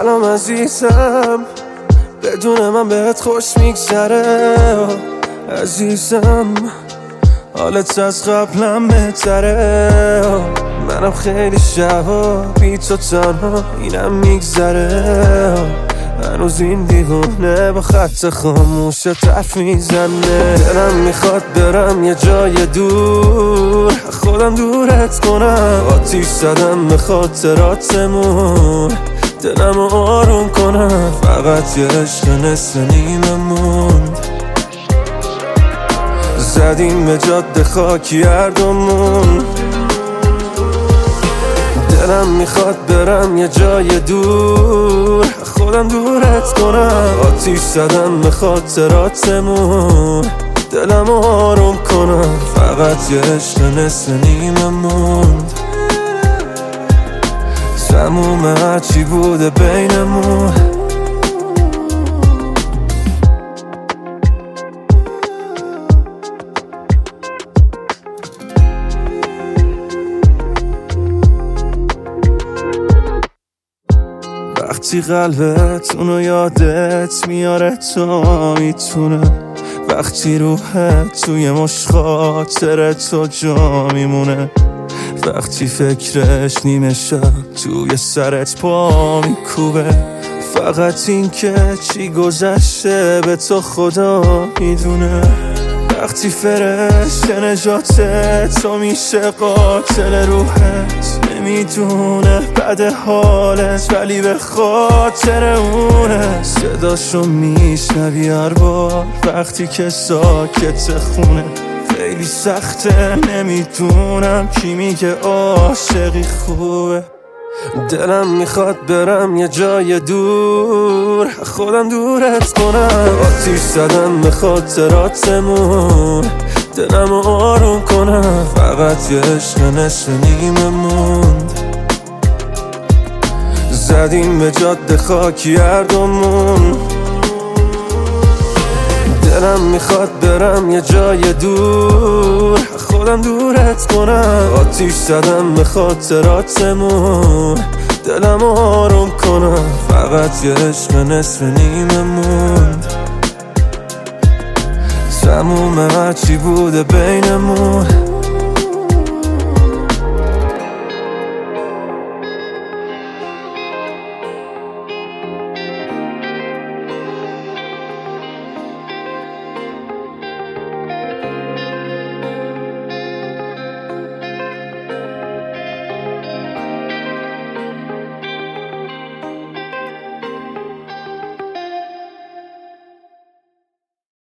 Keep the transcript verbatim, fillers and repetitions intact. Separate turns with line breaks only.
سلام عزیزم، بدون من بهت خوش میگذره عزیزم، حالت از قبلم بهتره. منم خیلی شبا بی تو تنها اینم میگذره، هنوز این دیوونه با خط خاموش حرف میزنه. دلم میخواد برم یه جای دور، خودم دورت کنم، آتیش زدم به خاطراتمون، دلم آروم کنم. فقط یه عشق نصف نیمه موند، زدیم به جاده خاکی هر دومون. دلم میخواد برم یه جای دور، خودم دورت کنم، آتیش زدم به خاطراتمون، دلم آروم کنم. فقط یه عشق نصف نیمه موند، تموم هرچی بوده بینمون. وقتی قلبت اونو یادت میاره تا میتونه، وقتی روحت توی مش خاطر تو جا میمونه، وقتی فکرش نیمه شب توی سرت پا میکوبه. فقط این که چی گذشته به تو خدا میدونه، وقتی فرشت نجات تو میشه قاتل روحت، نمیدونه بعد حالت ولی به خاطر اونه. صداشو میشنوی هر بار وقتی که ساکت خونه، خیلی سخته نمیدونم کی میگه عاشقی خوبه. دلم میخواد برم یه جای دور، خودم دورت کنم، آتیش زدم به خاطراتمون، دلم آروم کنم. فقط یه عشق نصف نیمه موند، زدیم به جاده خاکی هر دومون. دلم میخواد برم یه جای دور، خودم دورت کنم، آتیش زدم به خاطراتمون، دلم آروم کنم. فقط یه عشق نصف نیمه موند، تموم هرچی بوده بینمون.